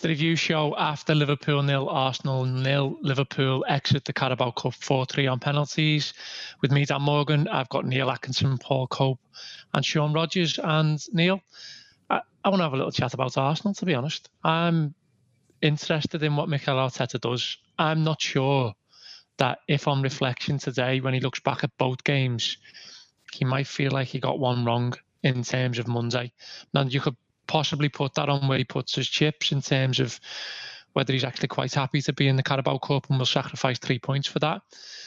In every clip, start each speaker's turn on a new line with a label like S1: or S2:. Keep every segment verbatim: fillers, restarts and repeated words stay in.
S1: the review show after Liverpool nil, Arsenal nil. Liverpool exit the Carabao Cup four three on penalties. With me, Dan Morgan, I've got Neil Atkinson, Paul Cope and Sean Rogers. And Neil, I, I want to have a little chat about Arsenal, to be honest. I'm interested in what Mikel Arteta does. I'm not sure that if on reflection today, when he looks back at both games, he might feel like he got one wrong in terms of Monday. Now, you could possibly put that on where he puts his chips in terms of whether he's actually quite happy to be in the Carabao Cup and will sacrifice three points for that.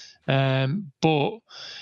S1: Um, but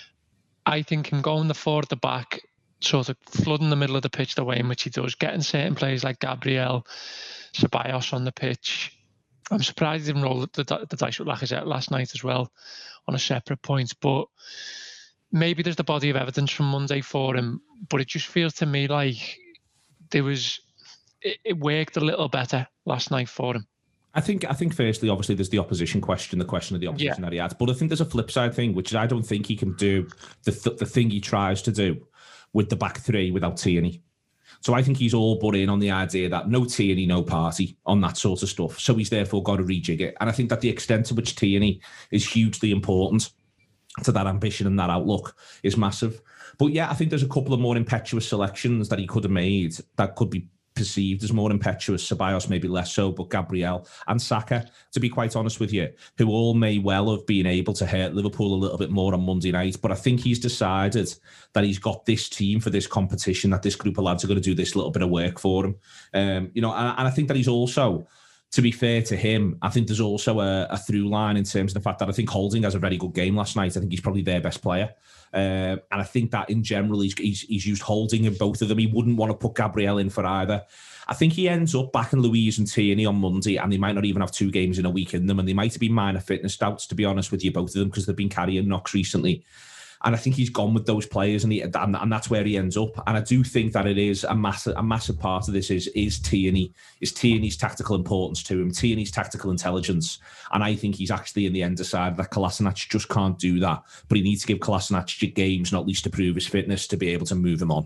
S1: I think him going the four at the back, sort of flooding the middle of the pitch the way in which he does, getting certain players like Gabriel, Ceballos on the pitch. I'm surprised he didn't roll the, the, the dice with Lacazette last night as well on a separate point. But maybe there's the body of evidence from Monday for him. But it just feels to me like there was it, it worked a little better last night for him.
S2: I think, I think firstly, obviously, there's the opposition question, the question of the opposition
S1: yeah.
S2: that he had. But I think there's a flip side thing, which is I don't think he can do the th- the thing he tries to do with the back three without Tierney. So I think he's all but in on the idea that no Tierney, no party on that sort of stuff. So he's therefore got to rejig it. And I think that the extent to which Tierney is hugely important to that ambition and that outlook is massive. But yeah, I think there's a couple of more impetuous selections that he could have made that could be perceived as more impetuous. Ceballos maybe less so, but Gabriel and Saka, to be quite honest with you, who all may well have been able to hurt Liverpool a little bit more on Monday night. But I think he's decided that he's got this team for this competition, that this group of lads are going to do this little bit of work for him. Um, you know, and, and I think that he's also, to be fair to him, I think there's also a, a through line in terms of the fact that I think Holding has a very good game last night. I think he's probably their best player. Uh, and I think that in general, he's, he's he's used Holding in both of them. He wouldn't want to put Gabriel in for either. I think he ends up backing Luiz and Tierney on Monday, and they might not even have two games in a week in them, and they might be minor fitness doubts, to be honest with you, both of them, because they've been carrying knocks recently. And I think he's gone with those players, and, he, and and that's where he ends up. And I do think that it is a massive a massive part of this is is Tierney, is Tierney's tactical importance to him, Tierney's tactical intelligence. And I think he's actually in the end decided that Kolasinac just can't do that. But he needs to give Kolasinac games, not least to prove his fitness, to be able to move him on.